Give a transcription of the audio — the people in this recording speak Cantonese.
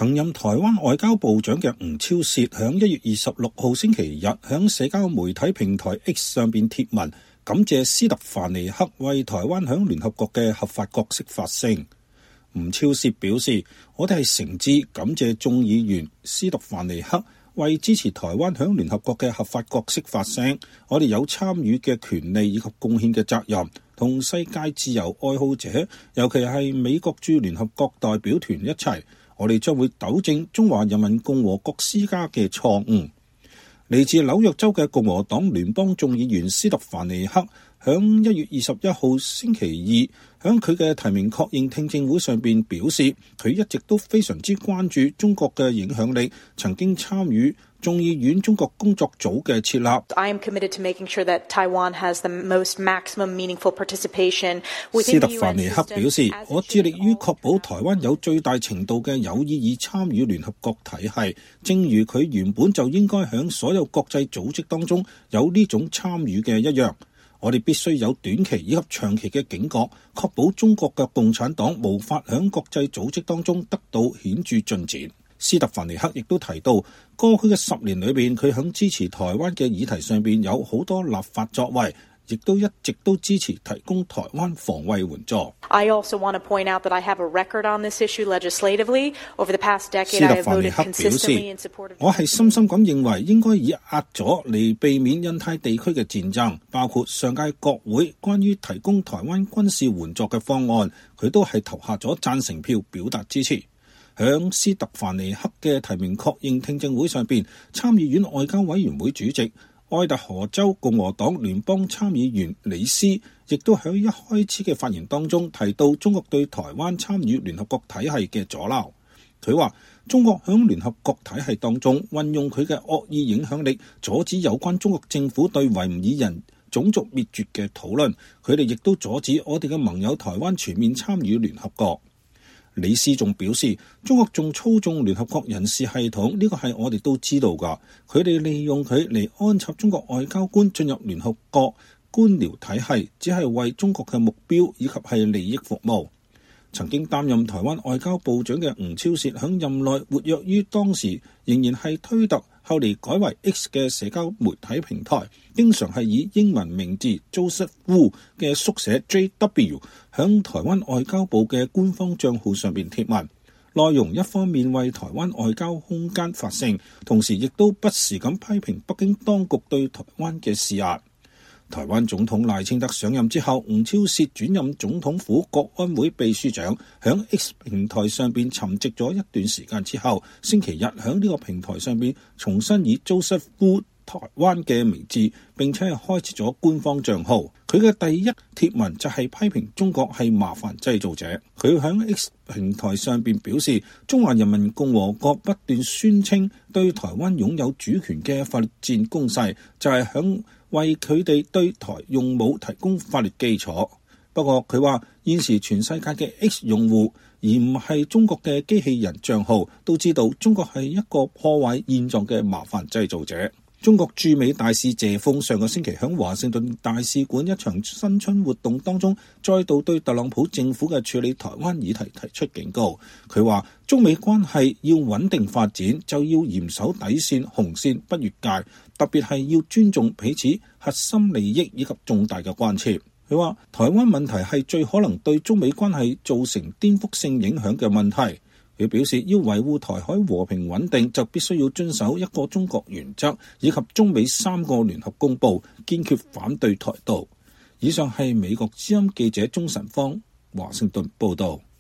曾任台灣外交部長嘅吳釗燮響1月26號星期日響社交媒體平台 X 上邊貼文，感謝斯特凡尼克為台灣響聯合國嘅合法角色發聲。吳釗燮表示，我哋係誠摯感謝眾議員斯特凡尼克為支持台灣響聯合國嘅合法角色發聲，我哋有參與嘅權利以及貢獻嘅責任，同世界自由愛好者，尤其係美國駐聯合國代表團一齊，我哋將會糾正中華人民共和國施加嘅錯誤。嚟自紐約州嘅共和黨聯邦眾議員斯特凡尼克響1月21號星期二響佢嘅提名確認聽證會上邊表示，佢一直都非常之關注中國嘅影響力，曾經參與眾議院中國工作組嘅設立。 I am committed to making sure that Taiwan has the most maximum meaningful participation within the UN system. 斯特凡尼克表示，我致力於確保台灣有最大程度嘅有意義參與聯合國體系，正如佢原本就應該響所有國際組織當中有呢種參與嘅一樣。我哋必須有短期以及長期嘅警覺，確保中國嘅共產黨無法響國際組織當中得到顯著進展。斯特凡尼克亦都提到，過去嘅10年裏邊，佢響支持台灣嘅議題上邊有好多立法作為，亦都一直都支持提供台灣防衛援助。 I also want to point out that I have a record on this issue legislatively. Over the past decade, 斯 I 特 have 凡尼 voted 克表 consistently in 示， support of 我係深深咁認為應該以壓咗嚟避免印太地區嘅戰爭，包括上屆國會關於提供台灣軍事援助嘅方案，佢都係投下咗贊成票表達支持。響斯特凡尼克嘅提名確認聽證會上邊，參議院外交委員會主席愛達荷州共和黨聯邦參議員李斯亦都喺一開始嘅發言當中提到中國對台灣參與聯合國體系嘅阻撓。佢話中國響聯合國體系當中運用佢嘅惡意影響力，阻止有關中國政府對維吾爾人種族滅絕嘅討論。佢哋亦都阻止我哋嘅盟友台灣全面參與聯合國。李斯仲表示，中國仲操縱聯合國人事系統，呢個係我哋都知道㗎。佢哋利用佢嚟安插中國外交官進入聯合國官僚體系，只係為中國嘅目標以及係利益服務。曾經擔任台灣外交部長嘅吳釗燮響任內活躍於當時仍然係推特，後嚟改為 X 嘅社交媒體平台，經常係以英文名字 Joseph Wu 嘅縮寫 JW 響台灣外交部嘅官方賬號上邊貼文，內容一方面為台灣外交空間發聲，同時亦都不時咁批評北京當局對台灣嘅施壓。台灣總統賴清德上任之後，吳釗燮轉任總統府國安會秘書長，響 X 平台上邊沉寂咗一段時間之後，星期日響呢個平台上邊重新以 Joseph Wu 台灣嘅名字，並且係開設咗官方賬號。佢嘅第一貼文就係批評中國係麻煩製造者。佢響 X 平台上邊表示，中華人民共和國不斷宣稱對台灣擁有主權嘅法律戰攻勢，就係響為佢哋對台用武提供法律基礎。不過佢話現時全世界嘅 X 用戶，而唔係中國嘅機器人賬號，都知道中國係一個破壞現狀嘅麻煩製造者。中國駐美大使謝鋒上個星期喺華盛頓大使館一場新春活動當中，再度對特朗普政府嘅處理台灣議題提出警告。佢話中美關係要穩定發展，就要嚴守底線紅線不越界，特別係要尊重彼此核心利益以及重大嘅關切。佢話台灣問題係最可能對中美關係造成顛覆性影響嘅問題。佢表示，要維護台海和平穩定，就必須要遵守一個中國原則，以及中美3個聯合公報，堅決反對台獨。以上係美國之音記者鍾晨芳華盛頓報道。